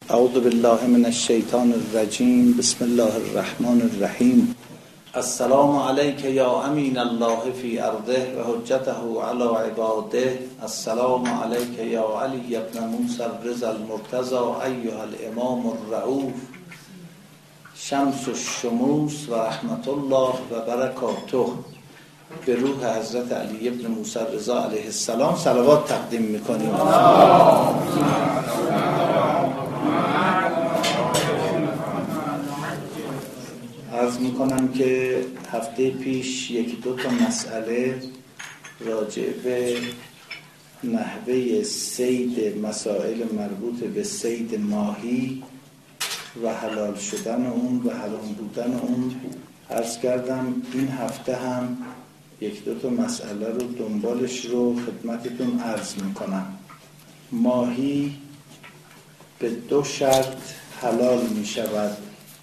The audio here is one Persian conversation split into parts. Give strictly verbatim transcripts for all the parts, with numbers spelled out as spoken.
اعوذ بالله من الشیطان الرجیم. بسم الله الرحمن الرحیم. السلام علیک یا امین الله فی ارضه و حجته علی عباده. السلام علیک یا علی ابن موسی الرضا المرتضی ایها الامام الرؤوف شمس الشموس و رحمت الله و برکاته. به روح حضرت علی ابن موسی الرضا علیه السلام صلوات تقدیم میکنیم. عرض میکنم که هفته پیش یکی دو تا مسئله راجع به نحوه صید، مسائل مربوط به صید ماهی و حلال شدن اون و حرام بودن اون عرض کردم. این هفته هم یک دو تا مسئله رو دنبالش رو خدمتتون عرض میکنم. ماهی به دو شرط حلال میشود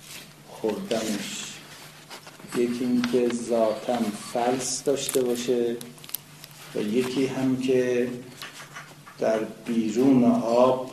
خوردنش. یکی این که ذاتاً فلس داشته باشه و یکی هم که در بیرون آب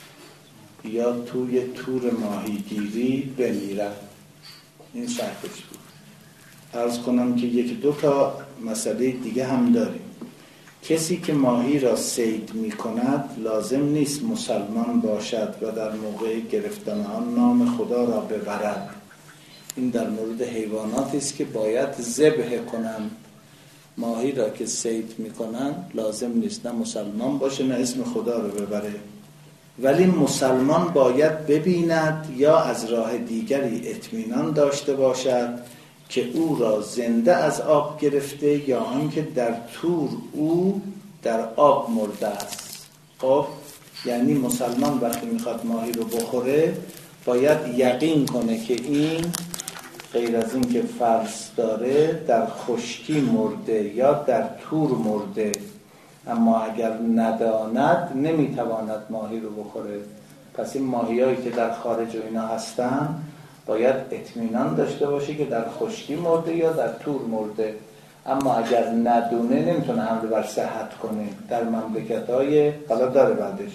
یا توی تور ماهیگیری بمیرد. این شرطش بود. عرض کنم که یکی دو تا مسئله دیگه هم داریم. کسی که ماهی را صید می کند لازم نیست مسلمان باشد و در موقع گرفتن آن نام خدا را ببرد. این در مورد حیواناتی است که باید ذبح کنند. ماهی را که صید می کنند لازم نیست نه مسلمان باشه نه اسم خدا را ببره، ولی مسلمان باید ببیند یا از راه دیگری اطمینان داشته باشد که او را زنده از آب گرفته یا آنکه در تور او در آب مرده است. خب یعنی مسلمان وقتی میخواد ماهی رو بخوره باید یقین کنه که این غیر از این که فرض داره در خشکی مرده یا در تور مرده، اما اگر نداند نمیتواند ماهی رو بخوره. پس این ماهیایی که در خارج و اینا هستن باید اطمینان داشته باشه که در خشکی مرده یا در تور مرده، اما اگر ندونه نمیتونه حمله بر صحت کنه. در مملکت‌های حالا داره بعدش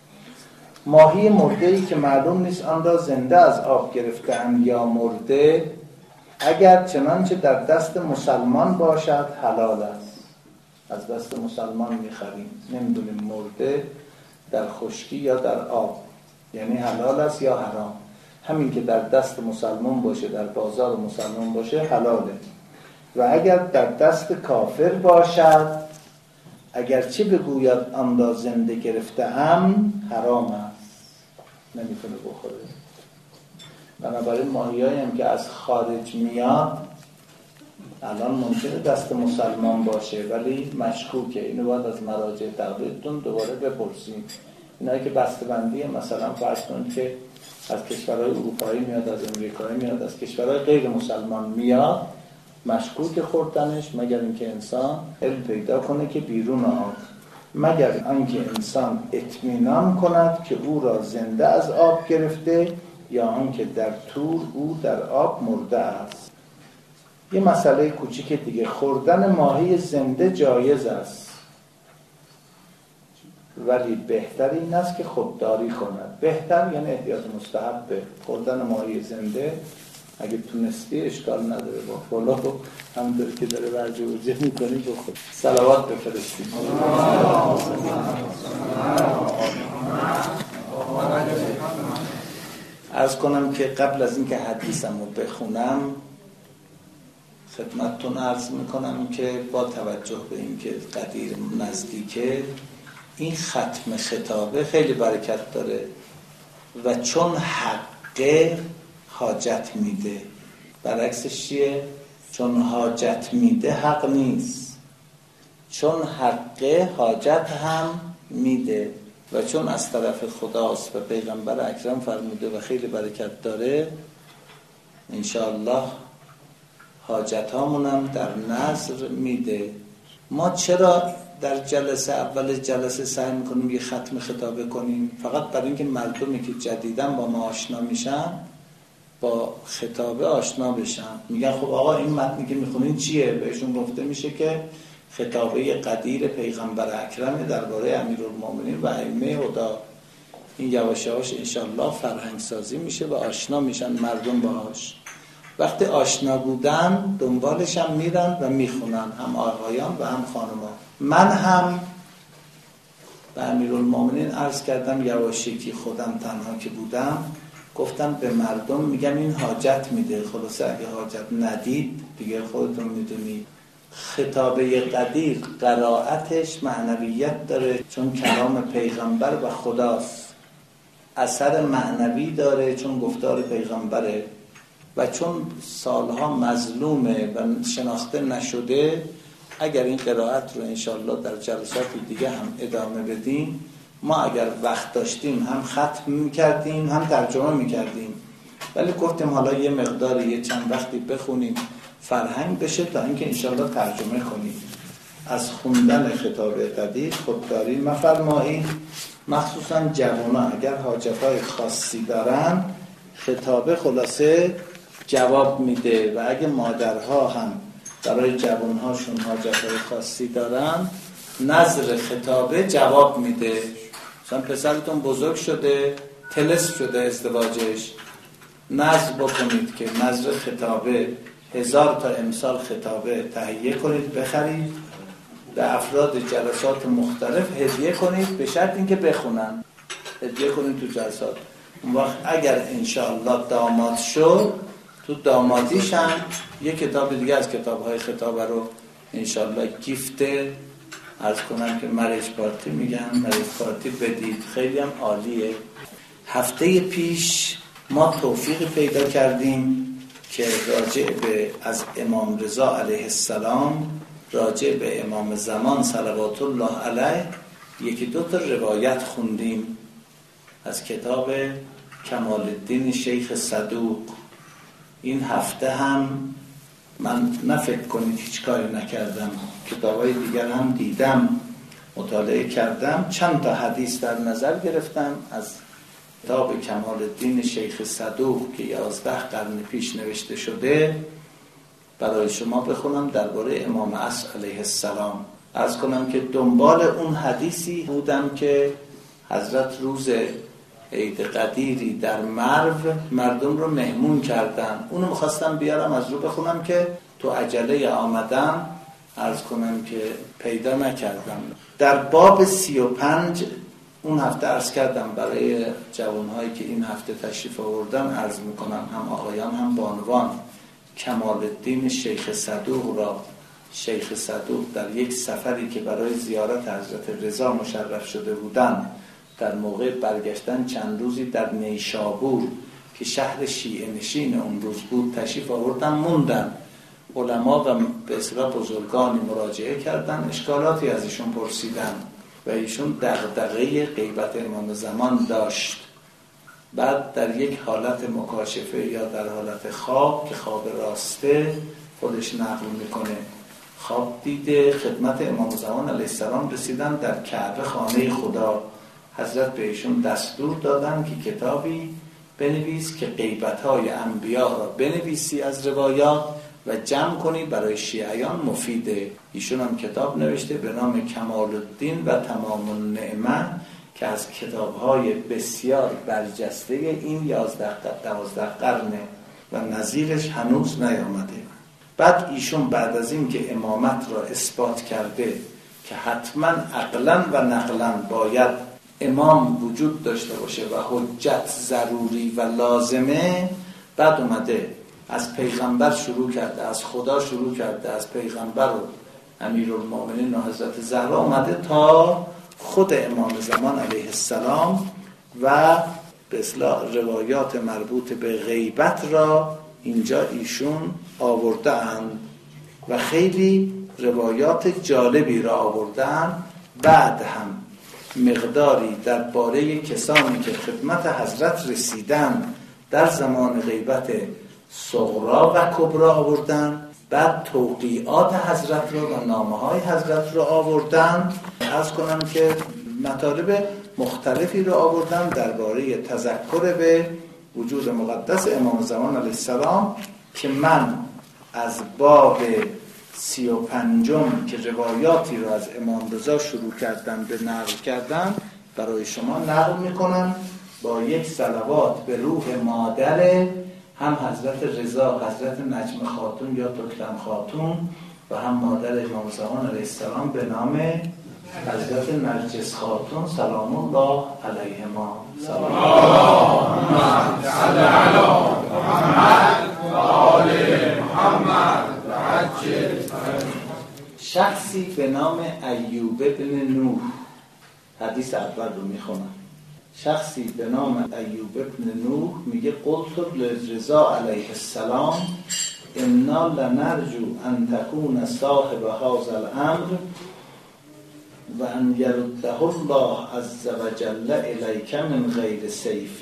ماهی مرده‌ای که معلوم نیست آن را زنده از آب گرفته‌اند یا مرده، اگر چنانچه در دست مسلمان باشد حلال است. از دست مسلمان می‌خریم، نمیدونیم مرده در خشکی یا در آب، یعنی حلال است یا حرام. همین که در دست مسلمان باشه، در بازار مسلمان باشه حلاله. و اگر در دست کافر باشد اگرچه بگوید آن را زنده گرفته‌ام حرام است، نمیتونه بخوره. بنابراین ماهیایی هم که از خارج میاد الان ممکنه دست مسلمان باشه ولی مشکوکه. اینو باید از مراجع تقلیدتون دوباره بپرسیم. اینایی که بسته‌بندی مثلا فرض کنید که از کشورهای اروپایی میاد، از امریکایی میاد، از کشورهای غیر مسلمان میاد، مشکوک خوردنش مگر اینکه انسان علم پیدا کنه که بیرون آب، مگر اینکه انسان اطمینان کند که او را زنده از آب گرفته یا آنکه در تور او در آب مرده است. یه مسئله کوچیک دیگه، خوردن ماهی زنده جایز است ولی بهتر این است که خودداری کند. بهتر یعنی احتیاط مستحبه. خوردن ماهی زنده اگه تونستی اشکال نداره، با فلا همونطور که داره ورجه ورجه میکنی بخور. صلوات بفرستیم. عرض کنم که قبل از اینکه حدیثم رو بخونم خدمتتون عرض میکنم که با توجه به اینکه قدیر نزدیکه این ختم خطابه خیلی برکت داره و چون حقه حاجت میده. برعکسش چیه؟ چون حاجت میده حق نیست، چون حقه حاجت هم میده و چون از طرف خداست و پیغمبر اکرم فرموده و خیلی برکت داره، انشاءالله حاجت هامونم در نظر میده. ما چرا در جلسه اول جلسه سعی میکنیم یه ختم خطابه کنیم؟ فقط برای اینکه مردمی که جدیدن با ما آشنا میشن با خطابه آشنا بشن. میگن خب آقا این متنی که میخونین چیه؟ بهشون گفته میشه که خطابه قدیر پیغمبر اکرم درباره امیرالمومنین و ائمه هدی این یواش یواش انشالله فرهنگ سازی میشه و آشنا میشن مردم باهاش. وقتی آشنا بودن دنبالش هم میرن و میخونن، هم آقایان و هم خانمان. من هم به امیرالمومنین عرض کردم یواشکی خودم تنها که بودم، گفتم به مردم میگم این حاجت میده، خلاصه اگه حاجت ندید دیگه خودتون میدونید. خطابه قدیر قرائتش معنویت داره چون کلام پیغمبر و خداست، اثر معنوی داره چون گفتار پیغمبره، و چون سالها مظلومه و شناخته نشده. اگر این قرائت رو انشالله در جلسات دیگه هم ادامه بدیم، ما اگر وقت داشتیم هم ختم میکردیم هم ترجمه میکردیم، ولی گفتیم حالا یه مقداری یه چند وقتی بخونیم فرهنگ بشه تا اینکه انشالله ترجمه کنیم. از خوندن خطابه قدیر خودداری مفرمایید، مخصوصا جوانان اگر حاجتهای خاصی دارن خطابه خلاصه جواب میده، و اگه مادرها هم برای جوانهاشون حاجتهای خاصی دارن نظر خطابه جواب میده. مثلا پسرتون بزرگ شده طلسم شده ازدواجش، نظر بکنید که نظر خطابه هزار تا امسال خطابه تهیه کنید بخرید، به افراد جلسات مختلف هدیه کنید، به شرط اینکه بخونن، هدیه کنید تو جلسات. اون وقت اگر انشاءالله داماد شد تو دامادیش هم یک کتاب دیگه از کتاب‌های خطابه رو انشاءالله گیفت عرض کنم که مریج پارتی میگن، مریج پارتی بدید، خیلی هم عالیه. هفته پیش ما توفیق پیدا کردیم که راجع به از امام رضا علیه السلام، راجع به امام زمان صلوات الله علیه یکی دو تا روایت خوندیم از کتاب کمال الدین شیخ صدوق. این هفته هم من نفکر کنید هیچ کاری نکردم، کتابای دیگر هم دیدم، مطالعه کردم، چند تا حدیث در نظر گرفتم از کتاب کمال الدین شیخ صدوق که یازده قرن پیش نوشته شده برای شما بخونم درباره امام عصر علیه السلام. عرض کنم که دنبال اون حدیثی بودم که حضرت روز عید قدیری در مرو مردم رو مهمون کردن، اونو میخواستم بیارم از رو بخونم که تو عجله آمدم، عرض کنم که پیدا نکردم. در باب سی و پنج اون هفته عرض کردم برای جوانهایی که این هفته تشریف آوردن عرض میکنم، هم آقایان هم بانوان، کمال الدین شیخ صدوق را شیخ صدوق در یک سفری که برای زیارت حضرت رضا مشرف شده بودن، در موقع برگشتن چند روزی در نیشابور که شهر شیعه نشین اون روز بود تشریف آوردن، موندن. علما و به اصطلاح بزرگانی مراجعه کردن، اشکالاتی از ایشون پرسیدن و ایشون دغدغه غیبت امام زمان داشت. بعد در یک حالت مکاشفه یا در حالت خواب که خواب راسته خودش نقل میکنه، خواب دیده خدمت امام زمان علیه السلام رسیدن در کعبه خانه خدا. حضرت به ایشون دستور دادن که کتابی بنویس که غیبت‌های انبیا را بنویسی از روایات و جمع کنی برای شیعیان مفیده. ایشون هم کتاب نوشته به نام کمال الدین و تمام النعمه که از کتاب‌های بسیار برجسته این یازده دوازده قرنه و نظیرش هنوز نیامده. بعد ایشون بعد از این که امامت را اثبات کرده که حتما عقلا و نقلا باید امام وجود داشته باشه و حجت ضروری و لازمه، بعد اومده از پیغمبر شروع کرده، از خدا شروع کرده، از پیغمبر و امیرالمومنین و حضرت زهرا اومده تا خود امام زمان علیه السلام و به اصطلاح روایات مربوط به غیبت را اینجا ایشون آورده اند و خیلی روایات جالبی را آورده اند. بعد هم مقداری درباره کسانی که خدمت حضرت رسیدن در زمان غیبت صغرا و کبرا آوردن، بعد توقیعات حضرت رو و نامه های حضرت رو آوردن. عرض کنم که مطالب مختلفی رو آوردن درباره تذکر به وجود مقدس امام زمان علیه السلام که من از باب سی و پنجم که روایاتی رو از امام رضا شروع کردن به نقل کردن برای شما نقل میکنم با یک صلوات به روح مادر هم حضرت رضا، حضرت نجم خاتون یا دکتم خاتون و هم مادر امام زمان علیه السلام به نام حضرت نرجس خاتون سلام الله علیهما. سلام اللهم صل علی محمد و آل محمد و عجل. شخصی به نام ایوب بن نوح، حدیث اول رو میخونم. شخصی به نام ایوب بن نوح میگه قلت لرضا علیه السلام انا لنرجو ان تكون صاحب هذا الامر و ان یرده الله عز وجل الیک من غیر سیف.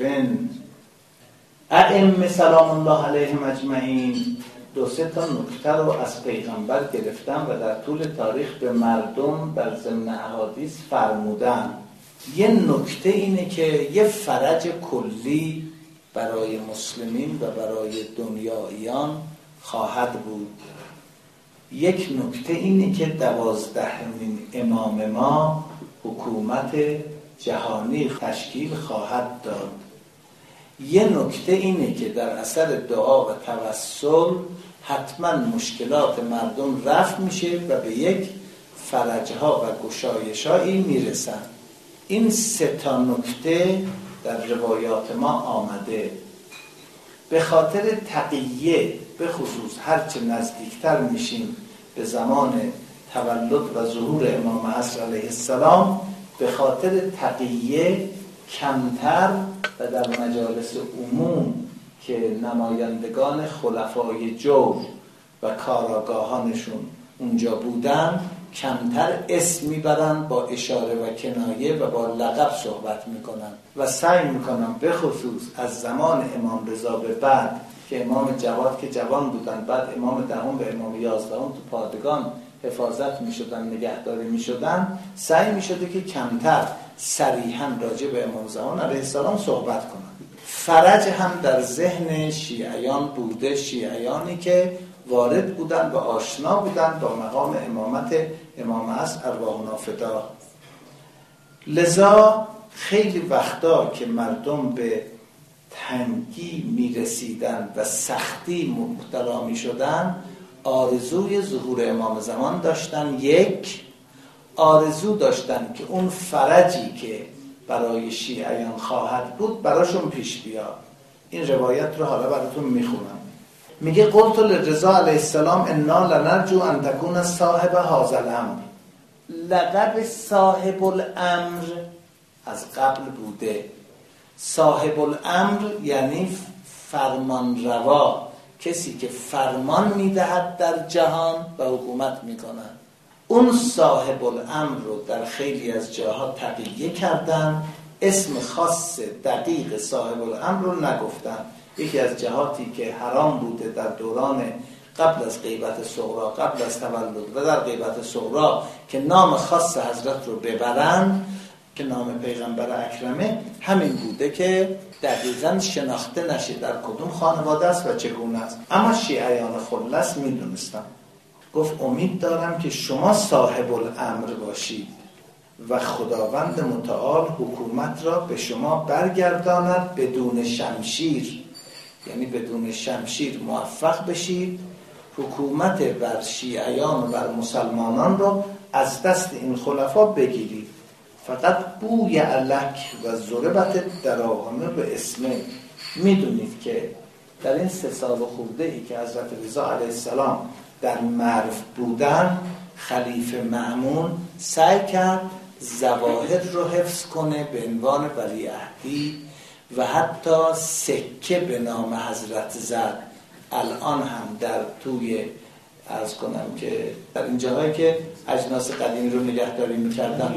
ائمه سلام الله علیهم اجمعین دو سه تا نکته رو از پیغمبر گرفتن و در طول تاریخ به مردم در ضمن احادیث فرمودن. یه نکته اینه که یه فرج کلی برای مسلمین و برای دنیاییان خواهد بود. یک نکته اینه که دوازدهمین امام ما حکومت جهانی تشکیل خواهد داد. یه نکته اینه که در اثر دعا و توسل حتما مشکلات مردم رفع میشه و به یک فرجها و گشایشایی میرسن. این سه تا نکته در روایات ما آمده. به خاطر تقیه به خصوص هرچه نزدیکتر میشیم به زمان تولد و ظهور امام عصر علیه السلام، به خاطر تقیه کمتر و در مجالس عموم که نمایندگان خلفای جور و کاراگاهانشون اونجا بودن کمتر اسم میبرن، با اشاره و کنایه و با لقب صحبت میکنن و سعی میکنن به خصوص از زمان امام رضا به بعد که امام جواد که جوان بودن، بعد امام دهم و امام یازدهم تو پادگان حفاظت میشدن، نگهداری میشدن، سعی میشده که کمتر صریحاً راجع به امام زمان علیه السلام صحبت کنن. فرج هم در ذهن شیعیان بوده، شیعیانی که وارد بودن و آشنا بودن با مقام امامت امام عصر ارواحنا فدا. لذا خیلی وقتا که مردم به تنگی میرسیدن و سختی مبتلا میشدن، آرزوی ظهور امام زمان داشتن. یک آرزو داشتن که اون فرجی که برای شیعیان خواهد بود براشون پیش بیاد. این روایت رو حالا براتون میخونم. میگه قلت لرضا علیه السلام انا لنرجو ان تكون صاحب هذا الامر. لقب صاحب الامر از قبل بوده. صاحب الامر یعنی فرمان روا، کسی که فرمان میدهد در جهان و حکومت میکنن. اون صاحب الامر رو در خیلی از جاها تقیه کردن، اسم خاص دقیق صاحب الامر رو نگفتن. یکی از جهاتی که حرام بوده در دوران قبل از غیبت صغرا، قبل از تولد و در غیبت صغرا که نام خاص حضرت رو ببرن که نام پیغمبر اکرمه، همین بوده که دقیقاً شناخته نشه در کدوم خانواده است و چگونه است. اما شیعیان خلص میدونستن. گفت امید دارم که شما صاحب الامر باشید و خداوند متعال حکومت را به شما برگرداند بدون شمشیر، یعنی بدون شمشیر موفق بشید حکومت بر شیعیان و بر مسلمانان را از دست این خلفا بگیرید. فقط بوی علک و ضربت دراهمه به اسمه. میدونید که در این سه سال خورده ای که حضرت رضا علیه السلام در مرو بودن، خلیفه مأمون سعی کرد ظواهر رو حفظ کنه به عنوان ولیعهدی و حتی سکه به نام حضرت زد. الان هم در توی عرض کنم که در این جاهایی که اجناس قدیمی رو نگهداری میکردن،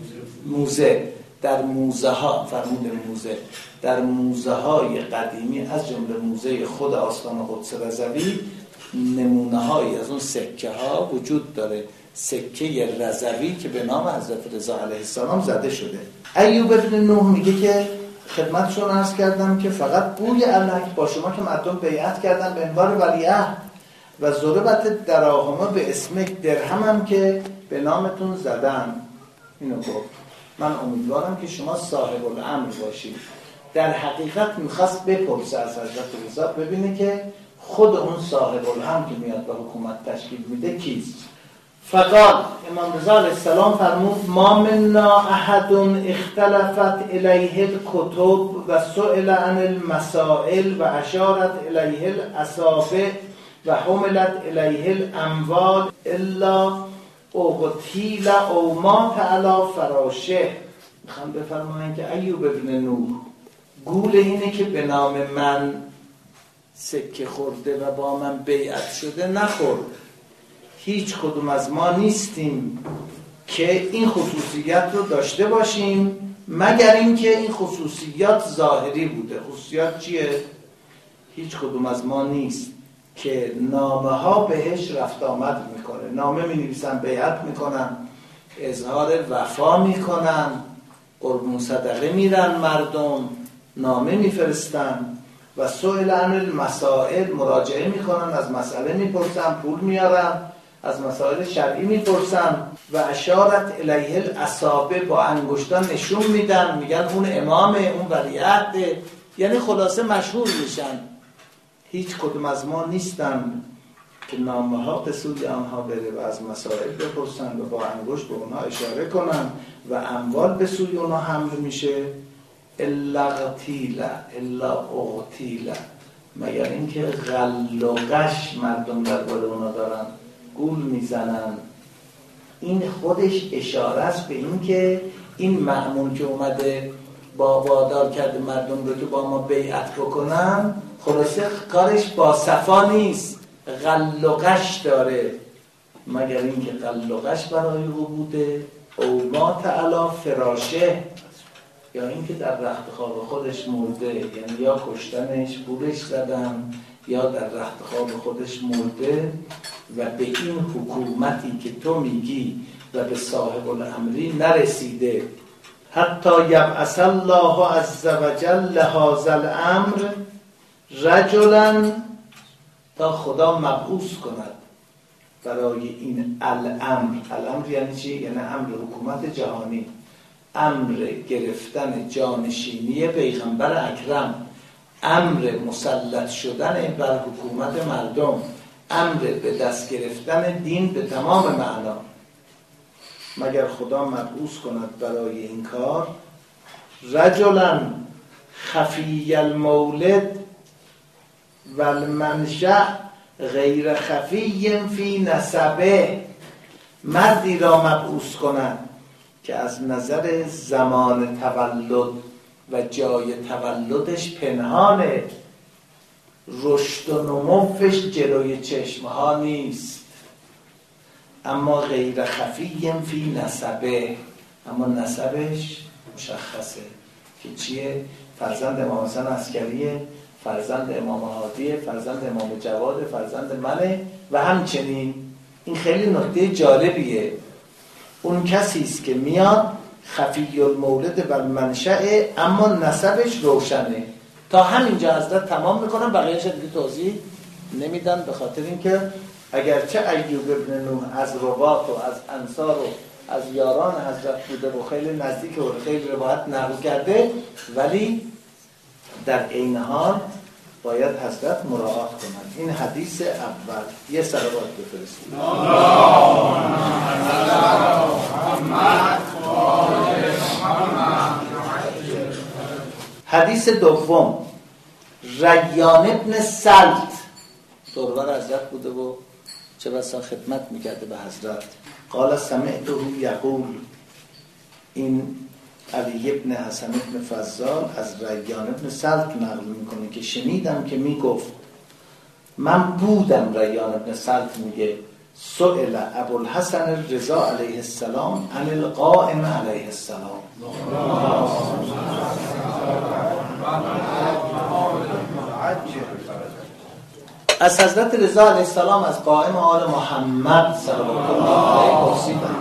موزه، در موزه ها، فرمود موزه، در موزه های قدیمی از جمله موزه خود آستان قدس رضوی نمونه هایی از اون سکه ها وجود داره. سکه رضوی که به نام حضرت رضا علیه السلام زده شده. ایوب بن نوح میگه که خدمتشون عرض کردم که فقط بوی علک با شما که مردم بیعت کردن به عنوان ولیعهد و ضربت دراهمه به اسم درهم هم که به نامتون زدن. اینو گفت. من امیدوارم که شما صاحب الامر باشید. در حقیقت میخواست بپرسه از حضرت رضا ببینه که خود اون صاحب الامر که میاد به حکومت تشکیل میده کیست. فقال امام رضا علیه السلام فرمود ما منا احد اختلفت الیه الکتب و سئل عن المسائل و اشارت الیه الاصابع و حملت الیه الاموال الا اغتیل او مات علی فراشه. میخوام بفرمایند که ایوب ابن نوح گول اینه که به نام من سکه خورده و با من بیعت شده نخورد. هیچ کدوم از ما نیستیم که این خصوصیت رو داشته باشیم مگر اینکه این خصوصیات ظاهری بوده. خصوصیات چیه؟ هیچ کدوم از ما نیست که نامه ها بهش رفت آمد میکنه. نامه می نویسن، بیعت میکنن، اظهار وفا میکنن، قربون صدقه میرن، مردم نامه میفرستن و سئل عن المسائل مراجعه میکنن، از مسئله میپرسن، پول میارن، از مسائل شرعی میپرسن و اشارت الیه الاصابع با انگشتان نشون میدن، میگن اون امامه، اون ولیعهده، یعنی خلاصه مشهور میشن. هیچ کدوم از ما نیستن که نامه ها به سوی آنها بره و از مسائل بپرسن و با انگشت به اونها اشاره کنن و اموال به سوی اونها حمل میشه. الا اغتیل الا اغتیل، مگر اینکه غل و غش مردم درباره اونا دارن گول میزنن. این خودش اشاره است به این که این مأمون که اومده با وادار کرده مردم رو که با ما بیعت بکنن، خلاصه کارش با صفا نیست، غل و غش داره. مگر اینکه غل و غش برای او بوده او مات علی فراشه، یا اینکه در رخت خواب خودش مرده، یعنی یا کشتنش، پولش زدن، یا در رخت خواب خودش مرده و به این حکومتی که تو میگی و به صاحب الامری نرسیده. حتی یبعث الله عز وجل لهذا الامر رجلا، تا خدا مبعوث کند برای این الامر. الامر یعنی چی؟ یعنی امر حکومت جهانی، امر گرفتن جانشینی پیغمبر اکرم، امر مسلط شدن بر حکومت مردم، امر به دست گرفتن دین به تمام معنا. مگر خدا مبعوث کند برای این کار رجلا خفی المولد و المنشأ غیر خفی فی نسبه، مردی را مبعوث کند که از نظر زمان تولد و جای تولدش پنهانه، رشد و نموش جلوی چشمها نیست، اما غیر خفی فی نسبه، اما نسبش مشخصه که چیه؟ فرزند امام حسن عسکریه، فرزند امام هادیه، فرزند امام جواده، فرزند منه. و همچنین این خیلی نکته جالبیه، اون کسی است که میاد خفی المولد و المنشأ اما نسبش روشنه. تا همینجا حضرت تمام میکنن، بقیه‌اش دیگه توضیح نمیدن، به خاطر اینکه اگرچه ایوب ابن نوح از رباط و از انصار و از یاران حضرت بوده و خیلی نزدیک و خیلی روایت نقل کرده، ولی در این حال باید حضرت مراعات کنند. این حدیث اول. یه صلوات بفرستید. حدیث دوم، ریان ابن سلط دوربر حضرت بوده و چه بسا خدمت میکرده به حضرت. قال سمعته یقول، این علی ابن حسن ابن فضال از ریان ابن سلط نقل میکنه که شنیدم که میگفت، من بودم، ریان ابن سلط میگه، سئل ابوالحسن رضا علیه السلام عن القائم علیه السلام، از حضرت رضا علیه السلام از قائم آل محمد صلوات الله علیه پرسیدند.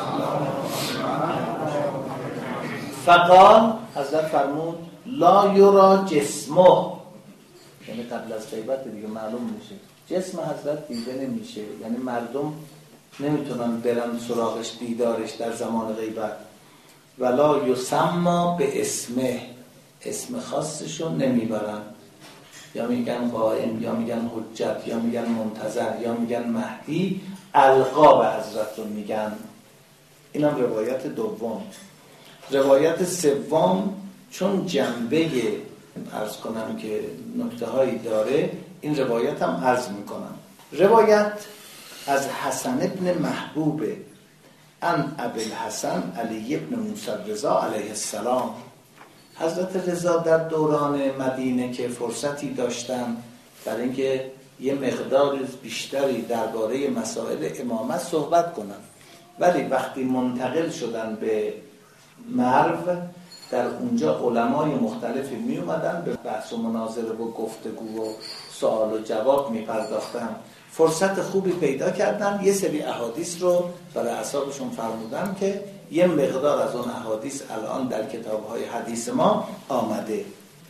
فقال، حضرت فرمود، لا یرا جسمه، یعنی قبل از غیبت دیگه معلوم میشه جسم حضرت دیده نمیشه، یعنی مردم نمیتونن برن سراغش دیدارش در زمان غیبت. ولا یسمى به اسمه، اسم خاصشو نمیبرن، یا میگن قائم یا میگن حجت یا میگن منتظر یا میگن مهدی، القاب حضرت رو میگن. اینم روایت دوم. روایت سوم چون جنبه عرض کنم که نکته هایی داره، این روایت هم عرض میکنم. روایت از حسن ابن محبوب ان ابوالحسن علی ابن موسی رضا علیه السلام. حضرت رضا در دوران مدینه که فرصتی داشتن برای اینکه یه مقدار بیشتری درباره مسائل امامت صحبت کنن، ولی وقتی منتقل شدن به مرو، در اونجا علمای مختلفی می اومدن به بحث و مناظره و گفتگو و سوال و جواب می پرداختن. فرصت خوبی پیدا کردن، یه سری احادیث رو برای اصحابشون فرمودن که یه مقدار از اون احادیث الان در کتاب‌های حدیث ما آمده.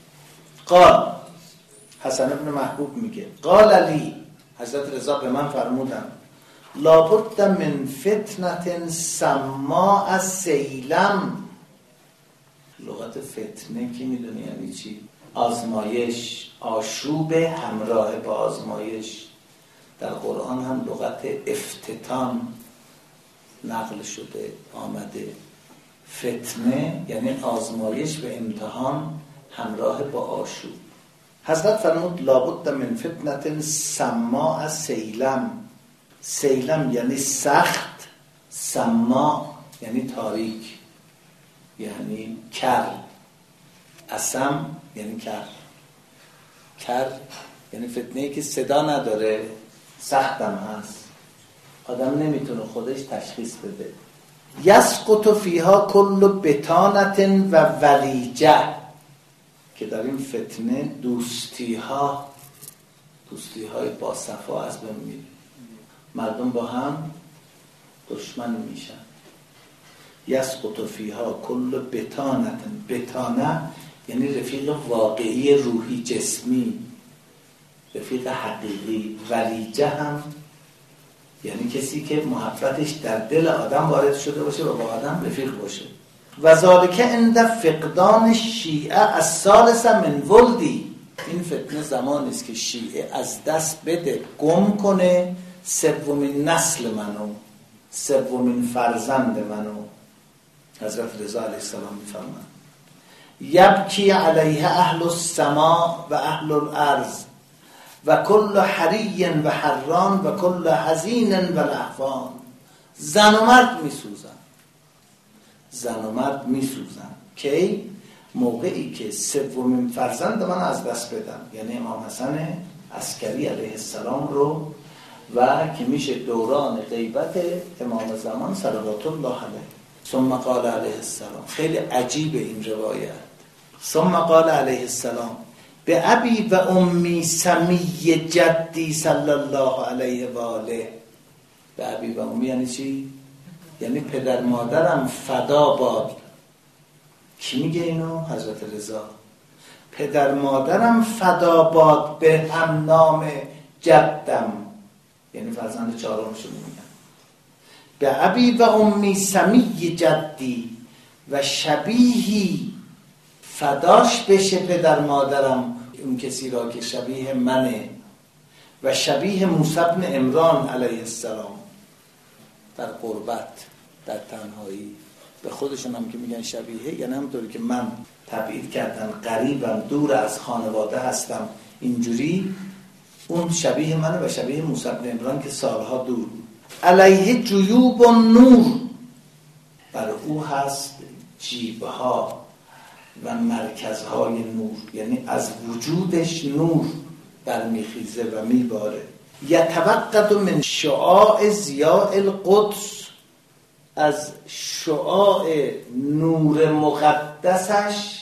قال حسن ابن محبوب میگه قال علی، حضرت رضا به من فرمودن لابد من فتنة سماء سیلم. لغت فتنه کی میدونی یعنی چی؟ آزمایش، آشوب همراه با آزمایش. در قرآن هم لغت افتتان نقل شده آمده. فتنه یعنی آزمایش و امتحان همراه با آشوب. حضرت فرمود لابد من فتنة سماء سیلم. سیلم یعنی سخت، سما یعنی تاریک، یعنی کر. اسم یعنی کر. کر یعنی فتنه‌ای که صدا نداره، سختم هست، آدم نمیتونه خودش تشخیص بده. یسقط فیها کل بطانة و ولیجه، که در این فتنه دوستی ها دوستی های با صفا از بین میره. مردم با هم دشمن میشن. یسقط فیها کل بطانة، بطانه یعنی رفیق واقعی روحی جسمی، رفیق حقیقی. ولیجه هم یعنی کسی که محبتش در دل آدم وارد شده باشه و با آدم رفیق باشه. و ذالک عند فقدان شیعه الثالث من ولدی. این فتنه زمانی است که شیعه از دست بده، گم کنه سومین نسل منو، سومین فرزند منو. حضرت رضا علیه السلام میفرمایند یبکی علیه اهل السماء و اهل الارض و کل حری و حران و کل حزین و لهفان. زن و مرد میسوزن، زن و مرد میسوزن. کی؟ موقعی که سومین فرزند من از دست بدن، یعنی امام حسن عسکری علیه السلام رو، و که میشه دوران غیبت امام زمان صلوات الله علیه. ثم قال علیه السلام، خیلی عجیب این روایت. ثم قال علیه السلام به ابی و امی سمی جدی صلی الله علیه و آله. به ابی و امی یعنی چی؟ یعنی پدر مادرم فدا باد. کی میگه اینو؟ حضرت رضا. پدر مادرم فدا باد به هم نام جدم، یعنی فرزند چهارمشون میگن. به ابی و امی سمی جدی و شبیهی، فداش بشه پدر مادرم اون کسی را که شبیه منه، و شبیه موسی بن عمران علیه السلام در قربت، در تنهایی. به خودشون هم که میگن شبیه، یعنی همونطوری که من تبعید کردن، قریبم، دور از خانواده هستم، اینجوری اون شبیه منه و شبیه موسی بن عمران که سالها دور. علیه جیوب و نور، بر او هست جیبها و مرکزهای نور، یعنی از وجودش نور برمیخیزه و میباره. یتوقد من شعاع ضیاء القدس، از شعاع نور مقدسش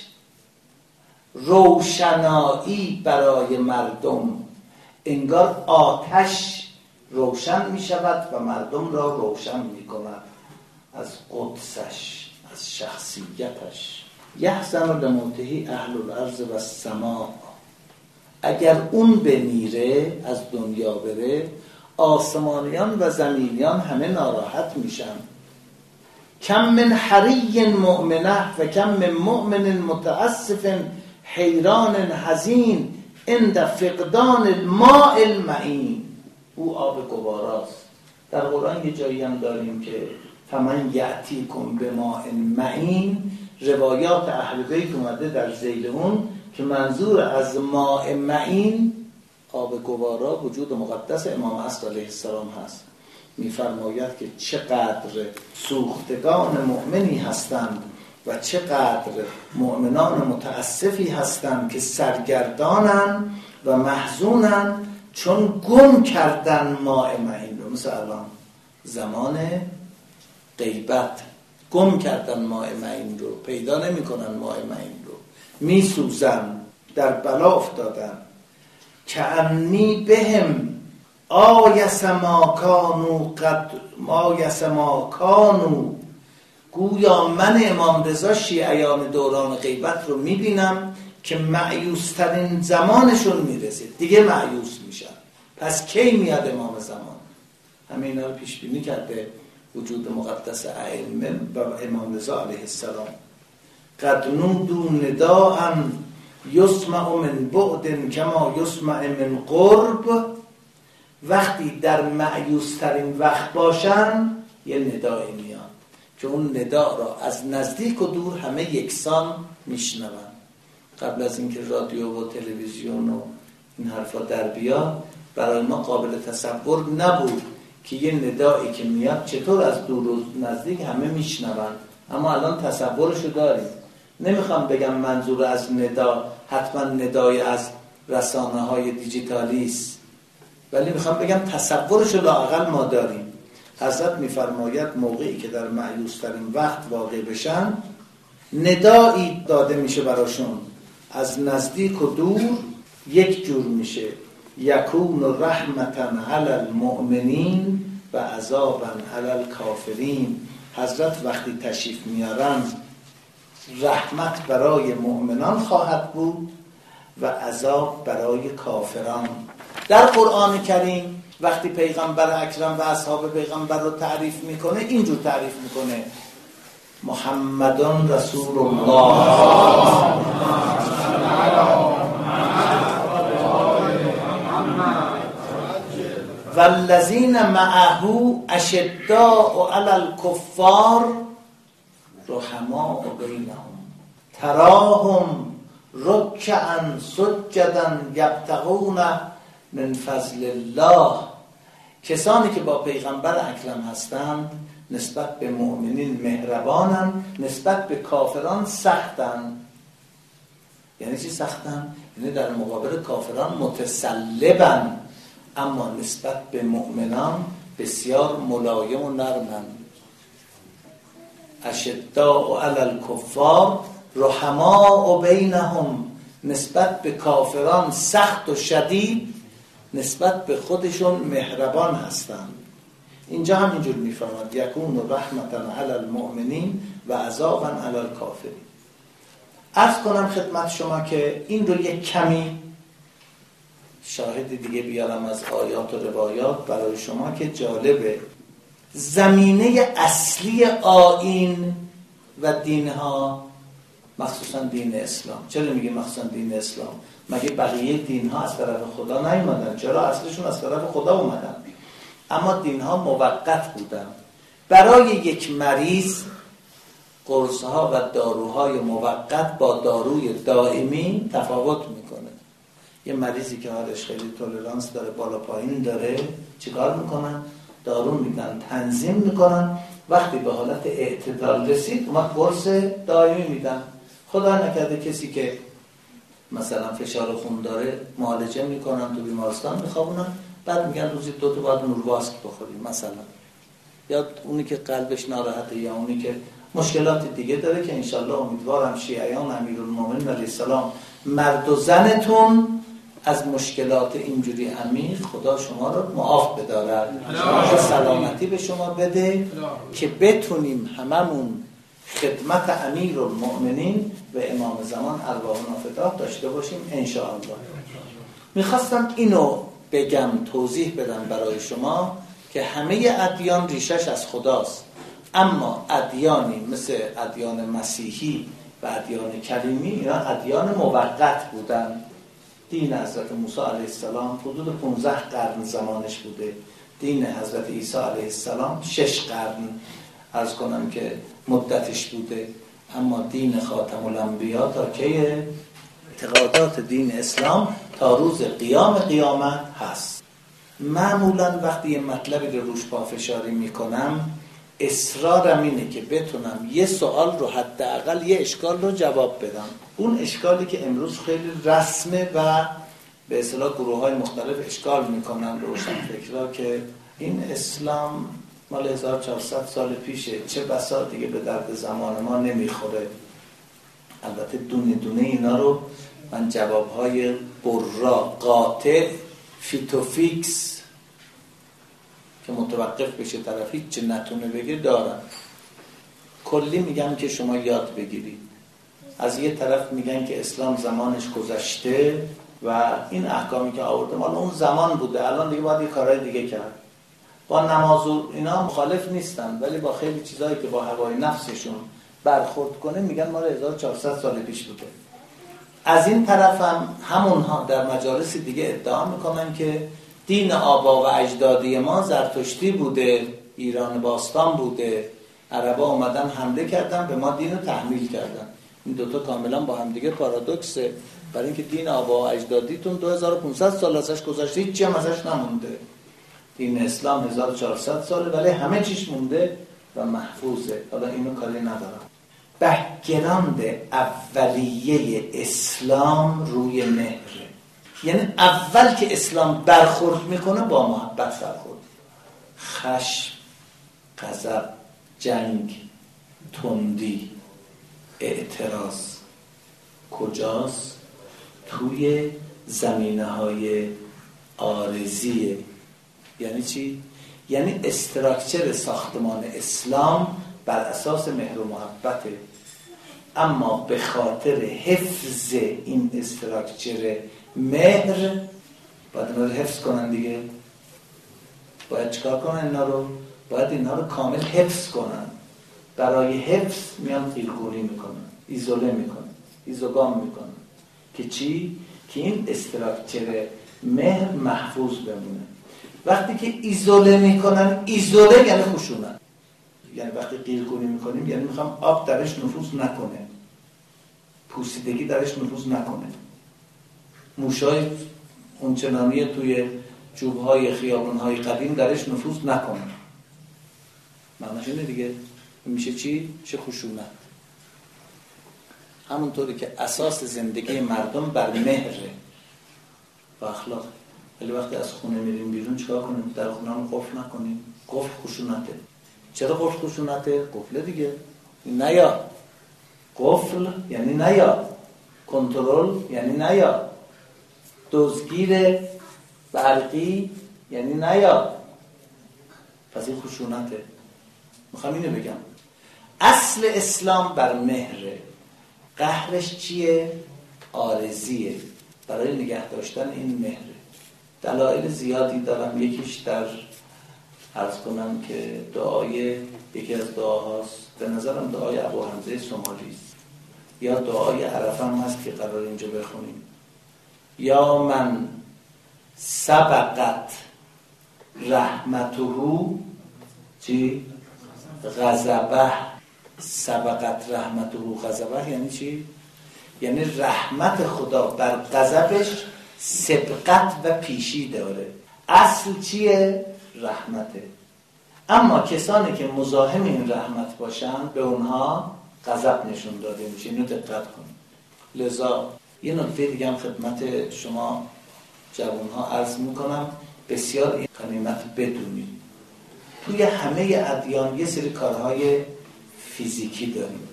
روشنایی برای مردم، انگار آتش روشن می شود و مردم را روشن می کند از قدسش، از شخصیتش. یحزن لموته اهل الارض و السماء، اگر اون بمیره، از دنیا بره، آسمانیان و زمینیان همه ناراحت میشن. کم من حری مؤمنه و کم من مؤمن متاسف حیران حزین عند فقدان الماء المعین. او آب گواراست. در قرآن یه جایی هم داریم که فمن یأتیکم بماء معین. روایات اهل بیت اومده در ذیل اون که منظور از ماء معین آب گوارا وجود مقدس امام عصر علیه السلام هست. میفرماید که چقدر سوختگان مؤمنی هستند و چقدر مؤمنان متاسفی هستند که سرگردانن و محزونن چون گم کردن ماء معین رو. مثل الان زمان غیبت گم کردن ماء معین رو، پیدا نمی کنن ماء معین رو، می سوزن، در بلا افتادن. کأنی بهم آیس ما کانو قد آیس ما کانو. گویا من امام رضا شیعیان دوران غیبت رو می بینم که مایوسترین زمانشون می رسید، دیگه مایوس میشن. پس کی میاد امام زمان؟ همه اینا رو پیش بینی کرده وجود مقدس ائمه و امام رضا علیه السلام. قد نودوا نداء یسمع من بعد کما یسمع من قرب. وقتی در مایوسترین وقت باشن یه ندایی میاد که اون ندا را از نزدیک و دور همه یکسان میشنون. قبل از اینکه رادیو و تلویزیون و این حرفا در بیاد برای ما قابل تصور نبود که یه ندایی که میاد چطور از دور و نزدیک همه میشنون. اما الان تصورشو داریم. نمیخوام بگم منظور از ندا حتما ندای از رسانه های دیجیتالی است، ولی میخوام بگم تصورشو لااقل ما داریم. حضرت میفرماید موقعی که در مایوسترین وقت واقع بشن ندایی داده میشه براشون، از نزدیک و دور یک جور میشه. یکون رحمتا علی المؤمنین و عذابا علی الکافرین. حضرت وقتی تشریف میارن رحمت برای مؤمنان خواهد بود و عذاب برای کافران. در قرآن کریم وقتی پیغمبر اکرم و اصحاب پیغمبر رو تعریف میکنه اینجور تعریف میکنه: محمدun رسول الله والذین معه اشداء علی الکفار رحماء بینهم تراهم رکعا سجدا یبتغون من فضل الله. کسانی که با پیغمبر اکرم هستند نسبت به مؤمنین مهربانند، نسبت به کافران سختند. یعنی چی سختند؟ یعنی در مقابل کافران متسلبند، اما نسبت به مؤمنان بسیار ملایم و نرمند. اشداء علی الکفار رحماء بینهم. نسبت به کافران سخت و شدید، نسبت به خودشون مهربان هستند. اینجا هم اینجور میفرماد: یکون رحمتا علی المؤمنین و عذابا علی الکافرین. عرض کنم خدمت شما که این رو یک کمی شاهد دیگه بیارم از آیات و روایات برای شما که جالبه. زمینه اصلی آیین و دینها، مخصوصا دین اسلام، چرا میگه مخصوصا دین اسلام؟ مگه بقیه دینها از طرف خدا نیومدن؟ چرا؟ اصلشون از طرف خدا اومدن، اما دینها موقت بودن. برای یک مریض قرصها و داروهای موقت با داروی دائمی تفاوت میکنه. یه مریضی که حالش خیلی تولرانس داره، بالا پایین داره، چیکار میکنن؟ دارو میدن، تنظیم میکنن. وقتی به حالت اعتدال رسید اومد قرص دائمی میدن. خدا نکرده کسی که مثلا فشار خون داره معالجه میکنن تو بیمارستان میخوابونن، بعد میگن روزی دو تا باید نورواسک بخوریم مثلا. یا اونی که قلبش ناراحته یا اونی که مشکلات دیگه داره که انشالله امیدوارم شیعیان امیرالمومنین علیه السلام مرد و زنتون از مشکلات اینجوری عمیق خدا شما رو معاف بدارد، سلامتی به شما بده که بتونیم هممون خدمت امیرالمومنین و امام زمان ارواحنا فداه داشته باشیم انشاءالله. میخواستم اینو بگم، توضیح بدم برای شما که همه ادیان ریشش از خداست، اما ادیانی مثل ادیان مسیحی و ادیان کلیمی اینا ادیان موقت بودن. دین حضرت موسی علیه السلام حدود پانزده قرن زمانش بوده، دین حضرت عیسی علیه السلام شش قرن عرض کنم که مدتش بوده، اما دین خاتم الانبیا تا که اعتقادات دین اسلام تا روز قیام قیامت هست. معمولا وقتی یه مطلبی رو روش پافشاری میکنم اصرارم اینه که بتونم یه سوال رو حداقل یه اشکال رو جواب بدم. اون اشکالی که امروز خیلی رسمه و به اصطلاح گروه‌های مختلف اشکال میکنن روشنفکرا که این اسلام مال هزار و چهارصد سال پیشه، چه بسا دیگه به درد زمان ما نمیخوره. البته دونه دونه اینا رو من جوابهای برا قاطع فیتوفیکس که متوقف بشه طرف هیچ چه نتونه بگه دارم. کلی میگم که شما یاد بگیرید. از یه طرف میگن که اسلام زمانش گذشته و این احکامی که آورده مال اون زمان بوده، الان دیگه باید یه کارهای دیگه کرد. با نماز و اینا مخالف نیستن، ولی با خیلی چیزایی که با هوای نفسشون برخورد کنه میگن مال هزار و چهارصد سال پیش بوده. از این طرف هم همونها در مجالس دیگه ادعا میکنن که دین آبا و اجدادی ما زرتشتی بوده، ایران باستان بوده، عربا اومدن حمله کردن به ما دین رو تحمیل کردن. این دوتا کاملا با هم دیگه پارادوکسه، برای اینکه دین آبا و اجدادیتون دو هزار و پانصد سال ازش گذشته، هیچی هم ازش نمونده. دین اسلام هزار و چهارصد ساله ولی همه چیش مونده و محفوظه. حالا اینو کاری ندارم. بک‌گراند اولیه اسلام روی مهره، یعنی اول که اسلام برخورد میکنه با محبت برخورد. خشم، غضب، جنگ، تندی، اعتراض کجاست؟ توی زمینه‌های عارضیه. یعنی چی؟ یعنی استراکچر ساختمان اسلام بر اساس مهر و محبته، اما به خاطر حفظ این استراکچر مهر باید اینا رو حفظ کنن دیگه. باید چکار کنن اینا رو؟ باید اینا رو کامل حفظ کنن. برای حفظ میان قیرگونی میکنن، ایزوله میکنن، ایزوگام میکنن که چی؟ که این استراکچر مهر محفوظ بمونه. وقتی که ایزوله میکنن، ایزوله یعنی خشونت، یعنی وقتی قیرگونی میکنیم یعنی میخوام آب درش نفوذ نکنه، پوسیدگی درش نفوذ نکنه، موشای اونچنانی توی چوبهای خیابونهای قدیم درش نفوذ نکنه. معنیش اینه دیگه. میشه چی؟ میشه خشونت. همونطوری که اساس زندگی مردم بر مهره و اخلاق. ولی وقتی از خونه میریم بیرون چیکار کنیم؟ در خونه هم قفل نکنیم. قفل خشونته. چرا قفل خشونته؟ قفل دیگه. نیا. قفل یعنی نیا. کنترل یعنی نیا. دزدگیر برقی یعنی نیا. پس این خشونته. میخوام اینو بگم. اصل اسلام بر مهره. قهرش چیه؟ عارضیه. برای نگه داشتن این مهره. دلایل زیادی دارم. یکیش در عرض کنم که دعای یکی از دعاهاست، به نظرم دعای ابو حمزه سمالی است، یا دعای عرفه هم هست که قرار اینجا بخونیم. یا من سبقت رحمته چی؟ غضبه. سبقت رحمته غضبه یعنی چی؟ یعنی رحمت خدا بر غضبش سبقت و پیشی داره. اصل چیه؟ رحمته. اما کسانی که مزاحم این رحمت باشن به اونها غضب نشون داده میشه. اینو دقت کنید. لذا یه نکته دیگه هم خدمت شما جوانها عرض میکنم، بسیار این غنیمت بدونید. توی همه ادیان یه سری کارهای فیزیکی داریم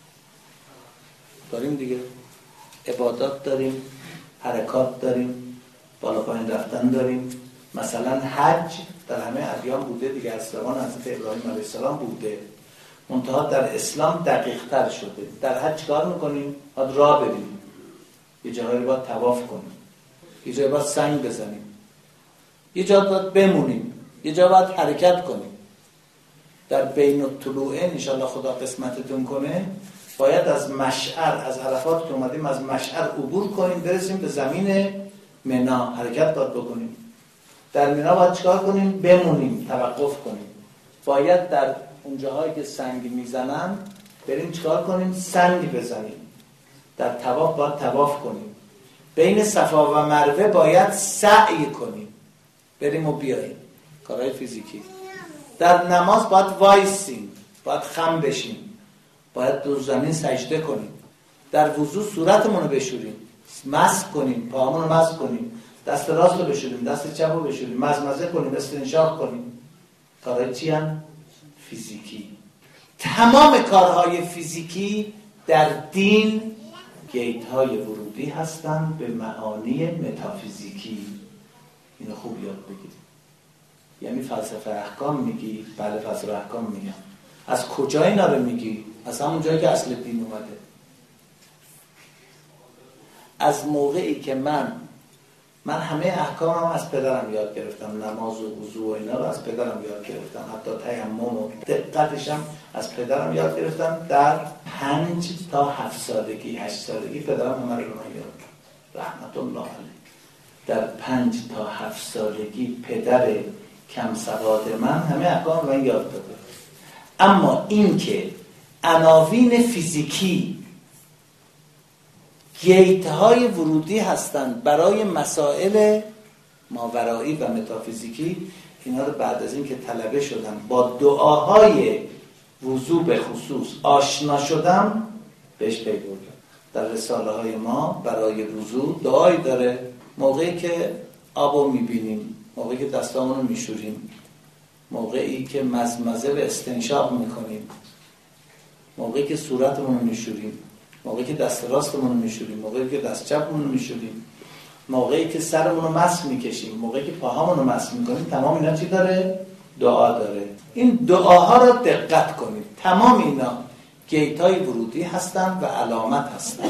داریم دیگه. عبادات داریم، حرکات داریم، بالا پایین رفتن داریم. مثلا حج در همه ادیان بوده دیگه، از زمان حضرت ابراهیم علیه السلام بوده، منتها در اسلام دقیق تر شده. در حج کار میکنیم، باید راه بریم، یه جایی باید طواف کنیم، یه جایی باید سنگ بزنیم، یه جایی باید بمونیم، یه جایی باید حرکت کنیم. در بین الطلوعین انشالله خدا قسمتتون کنه، باید از مشعر، از عرفات که اومدیم از مشعر عبور کنیم برسیم به زمین منا، حرکت باید بکنیم. در منا باید چکار کنیم؟ بمونیم، توقف کنیم. باید در اونجاهایی که سنگ میزنن بریم چکار کنیم؟ سنگ بزنیم. در طواف باید طواف کنیم. بین صفا و مروه باید سعی کنیم، بریم و بیاییم، کارهای فیزیکی. در نماز باید وایسیم، باید خم بشیم، باید دو زمین سجده کنیم. در وضو صورتمون رو بشوریم، مسح کنیم، پاهامون رو مسح کنیم، دست راست رو بشوریم، دست چپ رو بشوریم، مزمزه کنیم، استنشاق کنیم. کارهای چی هم؟ فیزیکی. تمام کارهای فیزیکی در دین گیت های ورودی هستند به معانی متافیزیکی. اینو خوب یاد بگیرید. یعنی فلسفه احکام میگی؟ بله فلسفه احکام میگم. از کجا اینا رو میگی؟ از همون جایی که اصل دین اومده. از موقعی که من من همه احکامم از پدرم یاد گرفتم، نماز و وضو و اینا رو از پدرم یاد گرفتم، حتی تیمم و دقتشم از پدرم یاد گرفتم. در پنج تا هفت سالگی، هشت سالگی پدرم همه رو من یاد رحمت الله علیه. در پنج تا هفت سالگی پدر کم سواد من همه احکام من یاد داده. اما این که عناوین فیزیکی گیت های ورودی هستند برای مسائل ماورایی و متافیزیکی، اینا رو بعد از این که طلبه شدم با دعاهای وضو به خصوص آشنا شدم بهش پی بردم. در رساله های ما برای وضو دعایی داره. موقعی که آبو میبینیم، موقعی که دستامون رو میشوریم، موقعی که مزمزه و استنشاق میکنیم، موقعی که صورتمون رو میشوریم، موقعی که دست راستمون رو میشوریم، موقعی که دست چپمون رو میشوریم، موقعی که سرمون رو مسح میکشیم، موقعی که پاهامون رو مسح میکنیم، تمام اینا چی داره؟ دعا داره. این دعاها رو دقت کنید. تمام اینا گیت‌های ورودی هستن و علامت هستن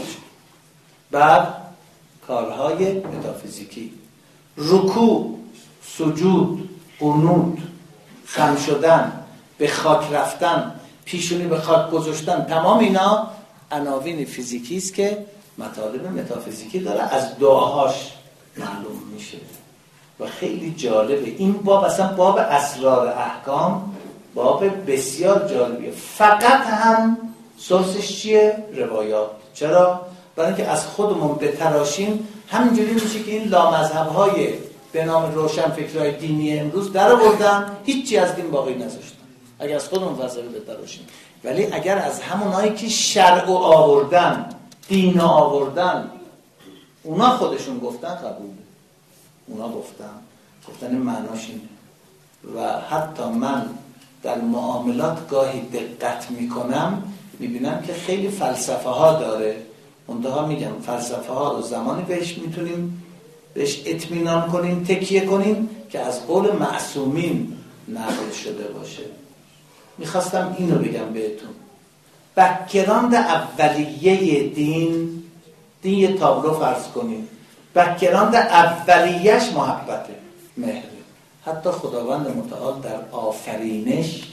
بر کارهای متافیزیکی. رکوع، سجود، قنوت، خم شدن، به خاک رفتن، پیشونی به خاک گذاشتن، تمام اینا عناوین فیزیکی است که مطالب متافیزیکی داره، از دعاهاش معلوم میشه و خیلی جالبه. این باب اصلا باب اسرار احکام باب بسیار جالبیه. فقط هم سورسش چیه؟ روایات. چرا؟ برای اینکه از خودمون بتراشیم همینجوری میشه که این لامذهب‌های به نام روشن فکرهای دینی امروز در آوردن، هیچی از دین باقی نذاشتن. اگر از خودمون فضایی بتراشیم. ولی اگر از همونایی که شرع آوردن، دین آوردن، اونا خودشون گفتن قبوله. اونا گفتن گفتن معناش اینه. و حتی من در معاملات گاهی دقت میکنم، میبینم که خیلی فلسفه ها داره. منتها میگم فلسفه ها رو زمانی بهش میتونیم بهش اطمینان کنیم، تکیه کنیم که از قول معصومین نقل شده باشه. میخواستم اینو بگم بهتون. بک‌گراند اولیه دین، دین یه تابلو فرض کنیم، بک‌گراند اولیه‌اش محبته، مهره. حتی خداوند متعال در آفرینش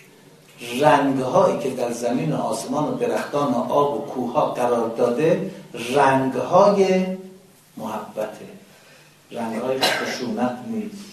رنگ‌هایی که در زمین و آسمان و درختان و آب و کوه‌ها قرار داده رنگ‌های محبته، رنگ‌های خشونت نیست.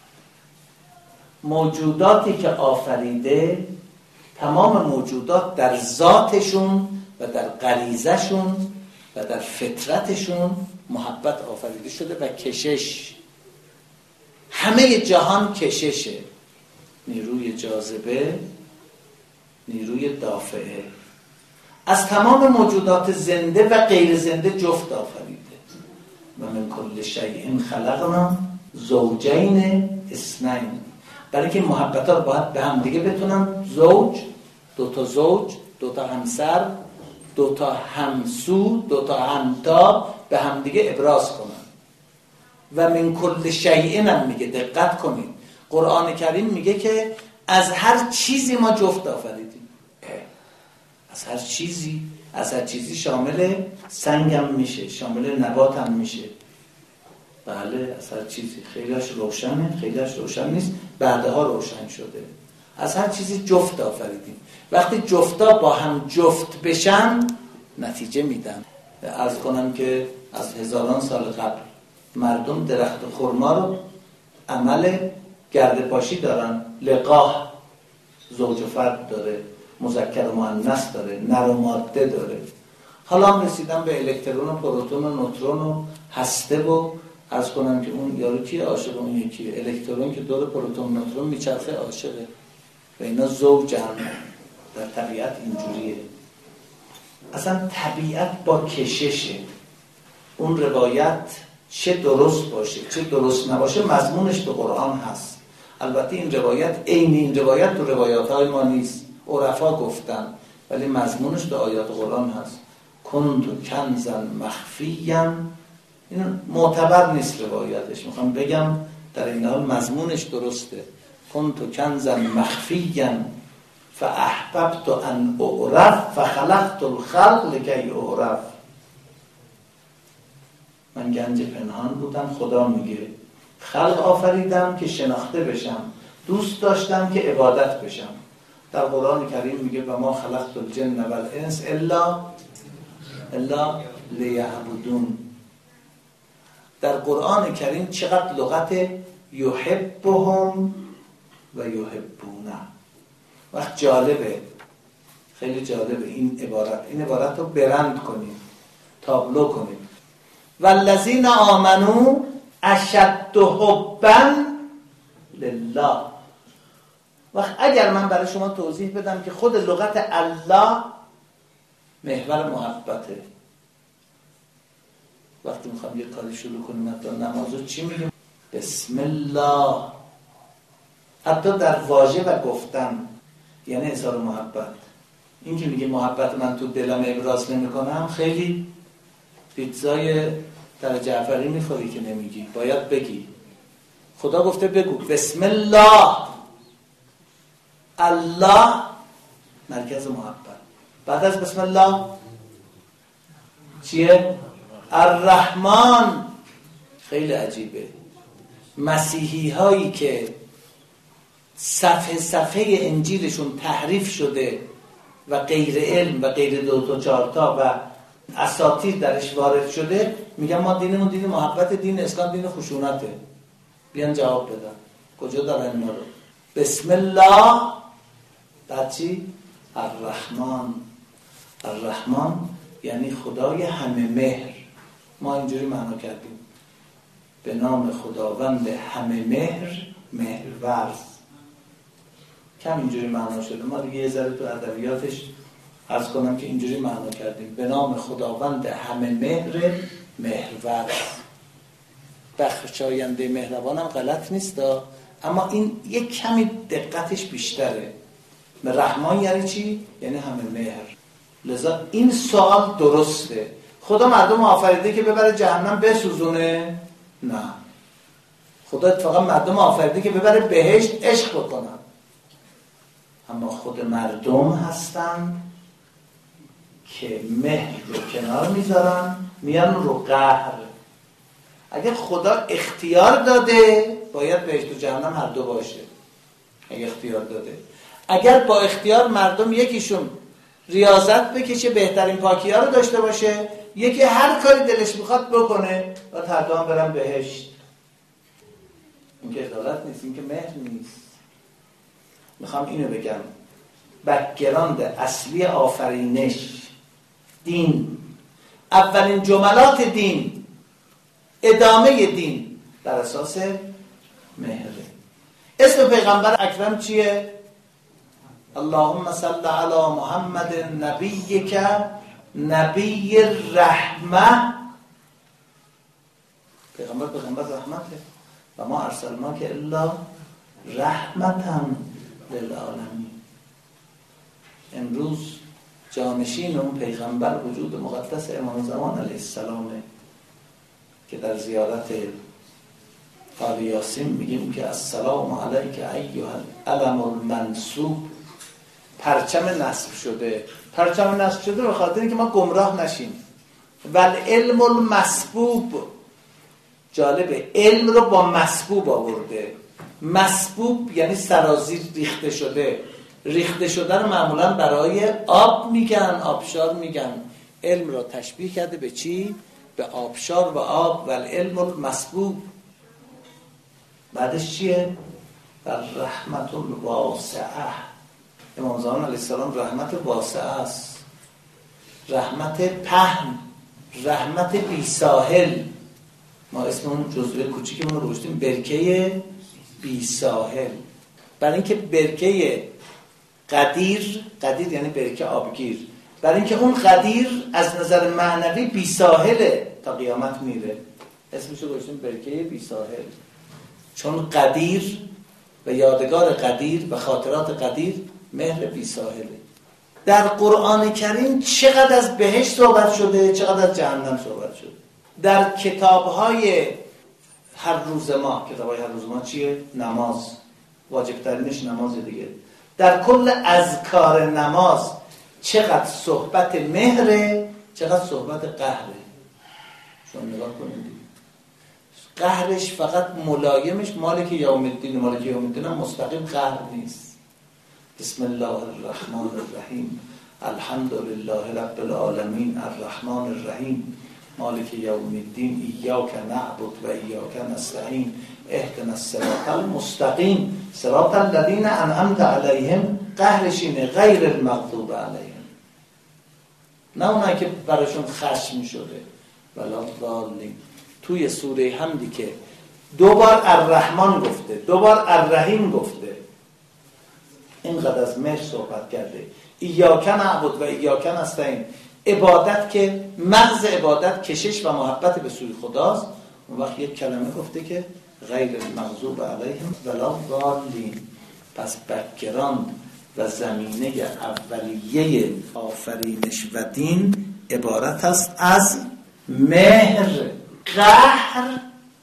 موجوداتی که آفریده، تمام موجودات در ذاتشون و در غریزه‌شون و در فطرتشون محبت آفریده شده و کشش. همه جهان کششه، نیروی جاذبه، نیروی دافعه. از تمام موجودات زنده و غیر زنده جفت آفریده. و من کل شیء خلقنا زوجین اثنین. برای که محبت ها رو باید به هم دیگه بتونن، زوج، دوتا زوج، دوتا همسر، دوتا همسو، دوتا همتا به هم دیگه ابراز کنن. و من کل شیء هم میگه، دقت کنید، قرآن کریم میگه که از هر چیزی ما جفت آفریدیم. از هر چیزی، از هر چیزی شامل سنگ هم میشه، شامل نبات هم میشه. بله، از هر چیزی. خیلیش روشنه، خیلیش روشن نیست، بعدها روشن شده. از هر چیزی جفت آفریدیم. وقتی جفتا با هم جفت بشن نتیجه میدن. عرض کنم که از هزاران سال قبل مردم درخت خرما رو عمل گرده پاشی دارن. لقاح زوج و فرد داره، مذکر و مؤنث داره، نر و ماده داره. حالا هم رسیدن به الکترون و پروتون و نوترون و هسته و عرض کنم که اون یارو کیه عاشق اون یکیه. الکترون که دور پروتون و نوترون میچرخه عاشقه و اینا زوجن. در طبیعت اینجوریه. اصلا طبیعت با کششه. اون روایت چه درست باشه چه درست نباشه مضمونش تو قرآن هست. البته این روایت عین این روایت تو روایات های ما نیست، عرفا گفتن، ولی مضمونش تو آیات قرآن هست. کنت کنزا مخفیا، این معتبر نیست روایتش، میخوام بگم در این حال مضمونش درسته. کنت کنزا مخفیا فاحببت ان اعرف فخلقت الخلق لکی اعرف. من گنج پنهان بودم، خدا میگه خلق آفریدم که شناخته بشم، دوست داشتم که عبادت بشم. در قرآن کریم میگه و ما خلقت الجن والانس الا الا لیعبدون. در قرآن کریم چقدر لغت یحبهم و یحبونه. وقت جالبه، خیلی جالبه این عبارت. این عبارت رو برند کنیم، تابلو کنیم. والذین آمنوا اشد حبا لله. وقت اگر من برای شما توضیح بدم که خود لغت الله محور محبته. وقتی میخوام یه کاری شروع کنیم حتی نمازو چی میگیم؟ بسم الله. حتی در واژه و گفتن یعنی اظهار محبت. این که میگه محبت من تو دلم ابراز نمی کنم، خیلی پیتزای در جعفری میخوری که نمیگی، باید بگی. خدا گفته بگو بسم الله. الله مرکز محبت. بعد از بسم الله چیه؟ الرحمن. خیلی عجیبه. مسیحی هایی که صفحه صفحه انجیلشون تحریف شده و غیر علم و غیر دو تا چهار تا و اساطیر درش وارد شده، میگن ما دینمون دین محبت، دین اسلام دین خشونته. بیان جواب بدن کجا دارن اینا رو؟ بسم الله. بعد چی؟ الرحمن. الرحمن یعنی خدای همه مهر. ما اینجوری معنا کردیم به نام خداوند همه مهر مهرورز. کم اینجوری معنا شده، ما دیگه یه ذره تو ادبیاتش عرض کنم که اینجوری معنا کردیم به نام خداوند همه مهر مهرورز. بخشاینده مهربان هم غلط نیست، اما این یک کمی دقتش بیشتره. رحمان یعنی چی؟ یعنی همه مهر. لذا این سوال درسته. خدا مردم آفریده که ببره جهنم بسوزونه؟ نه. خدا اتفاقا مردم آفریده که ببره بهشت عشق بکنن. اما خود مردم هستن که مهر رو کنار میذارن میان رو قهر. اگر خدا اختیار داده باید بهشت و جهنم هر دو باشه. اگر اختیار داده، اگر با اختیار مردم یکیشون ریاضت بکشه بهترین پاکی ها رو داشته باشه، یکی هر کاری دلش میخواد بکنه و هر دو هم برن بهشت. این که عدالت نیست، این که مهر نیست. میخوام اینو بگم، بکگراند اصلی آفرینش دین، اولین جملات دین، ادامه دین بر اساس مهره. اسم پیغمبر اکرم چیه؟ اللهم صل علی محمد نبیک نبی الرحمه. پیغمبر پیغمبر رحمته و ما ارسلناک الا رحمتا للعالمین. امروز جانشین اون پیغمبر وجود مقدس امام زمان علیه السلامه که در زیارت آل یاسین میگیم که السلام علیک ایها العلم المنصوب. پرچم نصب شده. پرچم نصب شده به خاطر اینکه ما گمراه نشیم. والعلم المسبوب. جالبه علم رو با مسبوب آورده. مسبوب یعنی سرازیر ریخته شده. ریخته شده رو معمولا برای آب میگن، آبشار میگن. علم را تشبیه کرده به چی؟ به آبشار و آب. و العلم المسبوب بعدش چیه؟ و رحمت الواسعه. امام زمان علیه السلام رحمت واسعه است، رحمت پهن، رحمت بی ساحل. ما اسم اون جزوه کوچیکمون رو گذاشتیم برکه بی ساحل، برای اینکه برکه قدیر، قدیر یعنی برکه آبگیر، برای اینکه اون قدیر از نظر معنوی بی ساحله تا قیامت میره، اسمش رو گذاشتیم برکه بی ساحل. چون قدیر و یادگار قدیر و خاطرات قدیر مهر بی ساحله. در قرآن کریم چقدر از بهشت صحبت شده، چقدر از جهنم صحبت شده. در کتاب‌های هر روز ما، کتاب‌های هر روز ما چیه؟ نماز. واجب ترینش نماز دیگه. در کل اذکار نماز چقدر صحبت مهره، چقدر صحبت قهره. شما نگاه کنید دیگه. قهرش فقط ملایمش مالک یوم الدین، مالک یوم الدین هم مستقیم قهر نیست. بسم الله الرحمن الرحیم الحمد لله رب العالمین الرحمن الرحیم مالک یوم الدین ایاک نعبد و ایاک نستعین اهدنا الصراط المستقیم صراط الذین انعمت علیهم. قهرش اینه، غیر المغضوب علیهم، نه اونایی که براشون خشم شده. ولا ضالین. توی سوره حمدی که دو بار الرحمن گفته، دو بار الرحیم گفته، اینقدر از مهر صحبت کرده. ایاک نعبد و ایاک نستعین، عبادت که مغز عبادت کشش و محبت به سوی خداست. اون وقت یک کلمه گفته که غیر المغضوب علیهم ولا ضالین. پس بک‌گراند و زمینه اولیه آفرینش و دین عبارت است از مهر. قهر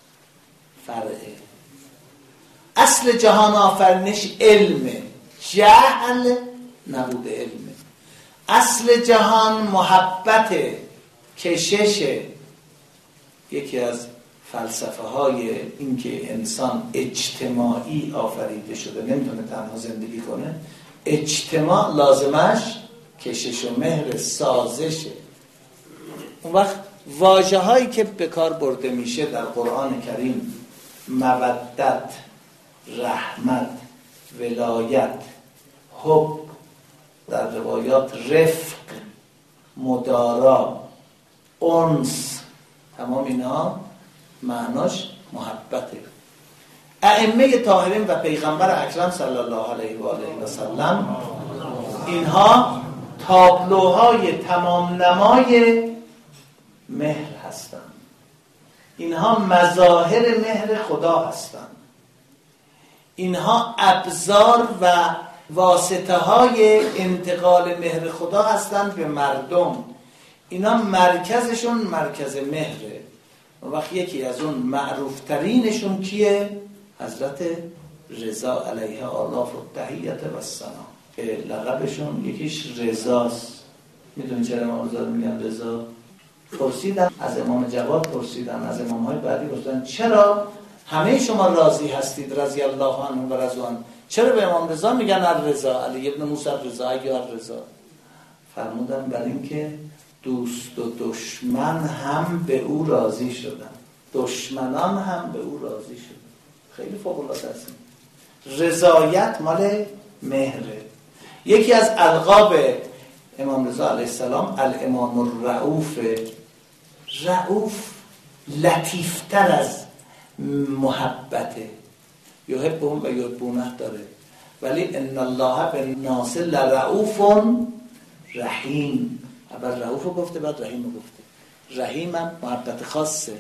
فرعه. اصل جهان آفرینش علمه، جهل نبود علمه. اصل جهان محبت، کشش. یکی از فلسفه های این که انسان اجتماعی آفریده شده، نمیتونه تنها زندگی کنه. اجتماع لازمش کشش و مهر، سازشه. اون وقت واژه هایی که به کار برده میشه در قرآن کریم، مودت، رحمت، ولایت، حب، در روایات رفق، مدارا، انس، تمام اینا معناش محبته. ائمه طاهرین و پیغمبر اکرم صلی الله علیه و آله و سلم، اینها تابلوهای تمام نمای مهر هستند. اینها مظاهر مهر خدا هستند. اینها ابزار و واسطه های انتقال مهر خدا هستند به مردم. اینا مرکزشون مرکز مهره. وقت یکی از اون معروف ترینشون کیه؟ حضرت رضا علیه آلاف و تحییت و السلام. لقبشون یکیش رضاست. میدونی چرا امام رضا میگن رضا؟ پرسیدن از امام جواد، پرسیدن از امام های بعدی، گفتن چرا همه شما راضی هستید رضی الله عنه و رضوان، چرا به امام رضا میگن الرضا، علی ابن موسی الرضا یا الرضا؟ فرمودن برای اینکه دوست و دشمن هم به او راضی شدن، دشمنان هم به او راضی شدن. خیلی فوق العاده است. رضایت مال مهره. یکی از القاب امام رضا علیه السلام الامام الرؤوف. رؤوف لطیفتر از محبته، یحبهم و یحبونه داره، ولی ان الله بالناس لرؤوف رحیم. اول رؤوف گفته بعد رحیم گفته. رحیم هم محبت خاصه.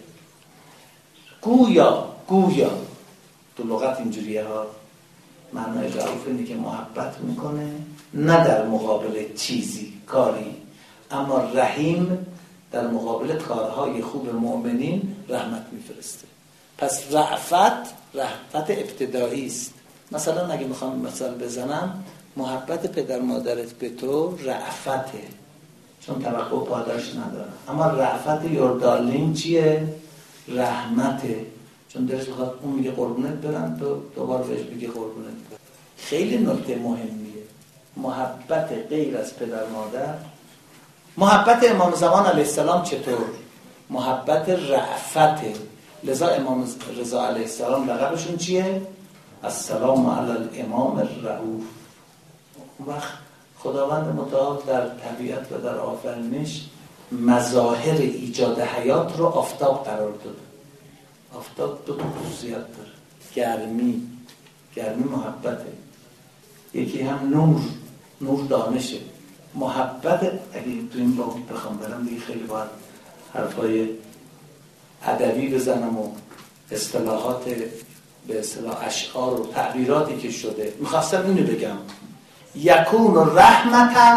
گویا گویا تو لغت اینجوریه ها، معنای رؤوف اینه که محبت میکنه نه در مقابل چیزی کاری، اما رحیم در مقابل کارهای خوب مؤمنین رحمت میفرسته. پس رأفت رحمت ابتدایی است. مثلا اگه میخوام مثال بزنم، محبت پدر مادرت به تو رأفته، چون توقع پاداش نداره. اما رأفت یوردالین چیه؟ رحمته، چون دلش بخواد اون میگه قربونت برم، تو دوباره بهش میگه قربونت برم. خیلی نکته مهمیه محبت غیر از پدر مادر. محبت امام زمان علیه السلام چطور؟ محبت رأفته. لذا امام رضا علیه السلام لقبشون چیه؟ السلام علی الامام الرؤوف. اون وقت خداوند متعال در طبیعت و در آفرینش مظاهر ایجاد حیات رو آفتاب قرار داده. آفتاب دو تا خصوصیت داره، گرمی، گرمی محبته، یکی هم نور، نور دانشه. محبت اگه تو این با بخوام برم دیگه خیلی باید حرفای ادبی بزنم و اصطلاحات به اصطلاح اشعار و تعبیراتی که شده. میخواستم اینو بگم یکون رحمتاً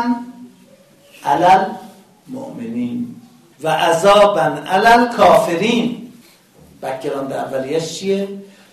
علی المؤمنین و عذاباً علی الکافرین. بک‌گراند اولیش چیه؟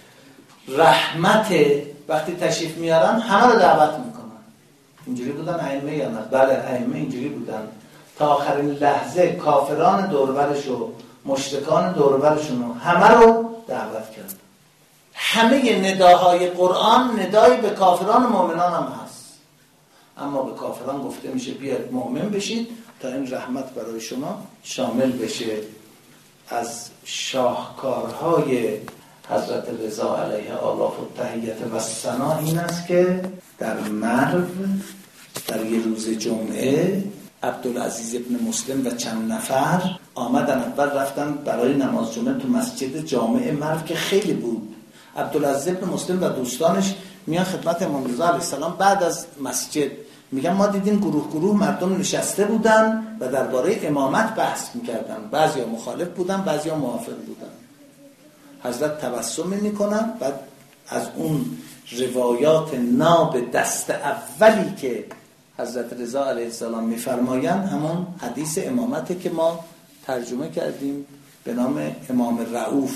رحمت. وقتی تشریف میارن همه رو دعوت میکنن. اینجوری بودن ائمه یا نه؟ بله ائمه اینجوری بودن. تا آخرین لحظه کافران دوربرش و مشرکان دوربرشون رو همه رو دعوت کرد. همه نداهای قرآن ندایی به کافران و مؤمنان هم هست، اما به کافران گفته میشه بیاید مؤمن بشید تا این رحمت برای شما شامل بشه. از شاهکارهای حضرت رضا علیه آلاف التحیت و ثنا این است که در مرو در یه روز جمعه عبدالعزیز ابن مسلم و چند نفر آمدن. اول رفتن برای نماز جمعه تو مسجد جامع مرو که خیلی بود. عبدالعزیز ابن مسلم و دوستانش میان خدمت امام رضا علیه السلام بعد از مسجد، میگن ما دیدیم گروه گروه مردم نشسته بودن و درباره امامت بحث میکردن، بعضیا مخالف بودن بعضیا موافق بودن. حضرت تبسم میکنن، بعد از اون روایات ناب دست اولی که حضرت رضا علیه السلام میفرمایند همون حدیث امامته که ما ترجمه کردیم به نام امام رؤوف،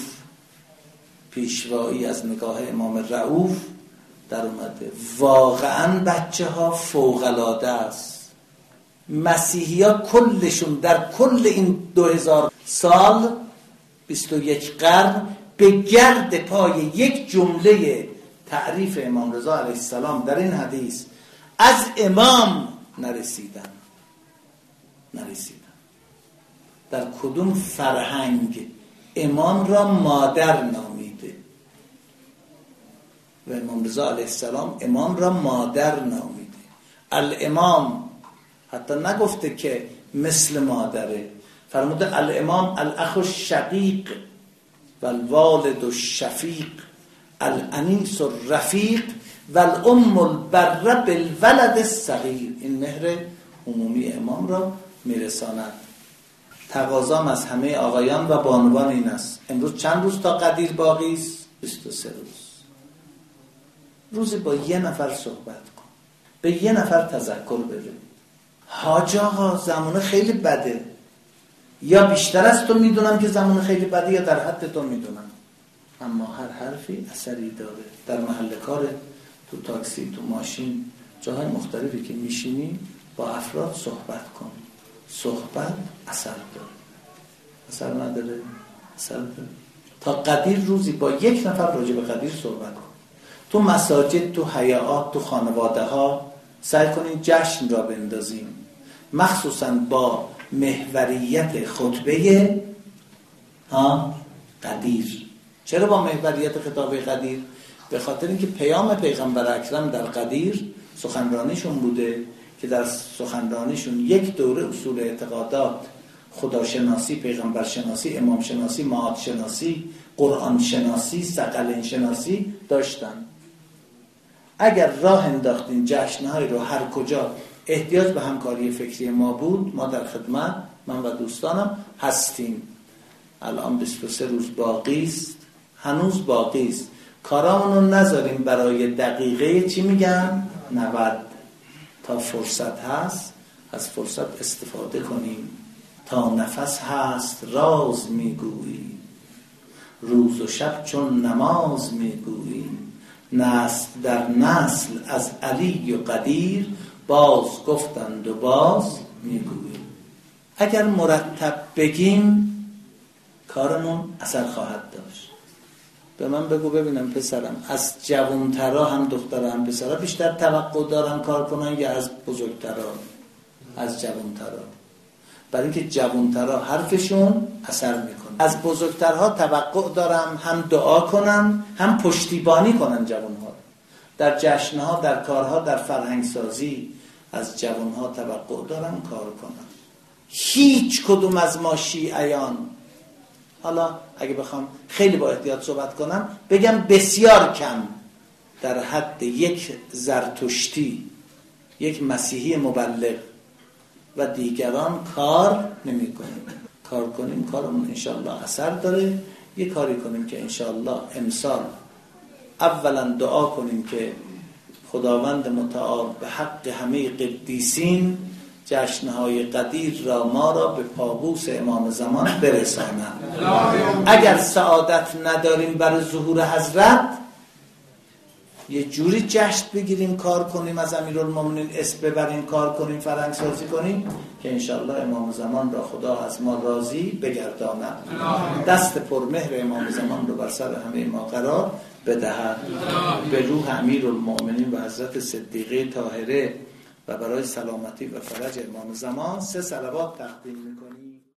پیشوایی از نگاه امام رؤوف در اومده. واقعا بچه ها فوق‌العاده است. مسیحی ها کلشون در کل این دو هزار سال بیست و یک قرن به گرد پای یک جمله تعریف امام رضا علیه السلام در این حدیث از امام نرسیدن نرسیدن در کدوم فرهنگ امام را مادر نامیده و امام رضا علیه السلام امام را مادر نامیده. الامام حتی نگفته که مثل مادره، فرموده الامام الاخ الشقیق و الوالد الشفیق الانیس الرفیق و الام البره بالولد الصغیر. این مهر عمومی امام را میرساند. تقاضام از همه آقایان و بانوان این است، امروز چند روز تا قدیر باقی است؟ بیست و سه روز. روزی با یه نفر صحبت کن، به یه نفر تذکر بده. حاج آقا زمانه خیلی بده، یا بیشتر از تو میدونم که زمانه خیلی بده یا در حد تو میدونم، اما هر حرفی اثری داره. در محل کار، تو تاکسی، تو ماشین، جاهای مختلفی که میشینی با افراد صحبت کن. صحبت اثر داره. اثر نداره؟ اثر داره. تا قدیر روزی با یک نفر راجع به قدیر صحبت کن. تو مساجد، تو حیاات، تو خانواده ها سعی کنین جشن را بندازیم، مخصوصا با محوریت خطبه ها قدیر. چرا با محوریت خطابه قدیر؟ به خاطر اینکه پیام پیغمبر اکرم در قدیر سخنرانیشون بوده که در سخنرانیشون یک دوره اصول اعتقادات، خداشناسی، پیغمبر شناسی، امام شناسی، معاد شناسی، قرآن شناسی، ثقلین شناسی داشتن. اگر راه انداختین جشنهای رو هر کجا احتیاج به همکاری فکری ما بود، ما در خدمت، من و دوستانم هستیم. الان بیست و سه روز باقی است، هنوز باقی است. کارامونو نذاریم برای دقیقه چی میگن؟ نود. تا فرصت هست از فرصت استفاده کنیم. تا نفس هست راز میگویی، روز و شب چون نماز میگویی. نسل در نسل از علی و قدیر، باز گفتند و باز میگویی. اگر مرتب بگیم کارمون اثر خواهد داشت. به من بگو ببینم پسرم، از جوانترا هم دخترها هم پسرها بیشتر توقع دارن کار کنن یا از بزرگترا؟ از جوانترا. برای اینکه جوانترا حرفشون اثر میکنه. از بزرگترها توقع دارم هم دعا کنن هم پشتیبانی کنن جوانها. در جشنها، در کارها، در فرهنگ سازی از جوانها توقع دارم کار کنن. هیچ کدوم از ما شیعیان، حالا اگه بخوام خیلی با احتیاط صحبت کنم بگم بسیار کم، در حد یک زرتشتی، یک مسیحی مبلغ و دیگران کار نمی کنیم. کار کنیم کارمون انشاءالله اثر داره. یه کاری کنیم که انشاءالله امسال اولا دعا کنیم که خداوند متعال به حق همه قدیسین جشنهای قدیر را ما را به پابوس امام زمان برسانند. اگر سعادت نداریم برای ظهور حضرت، یه جوری جشن بگیریم، کار کنیم، از امیرالمومنین اسم ببریم، کار کنیم، فرهنگ سازی کنیم که انشاءالله امام زمان را خدا از ما راضی بگرداند. دست پرمهر امام زمان رو بر سر همه ما قرار بدهد. به روح امیرالمومنین و حضرت صدیقه طاهره و برای سلامتی و فرج امام زمان سه صلوات تقدیم میکنیم.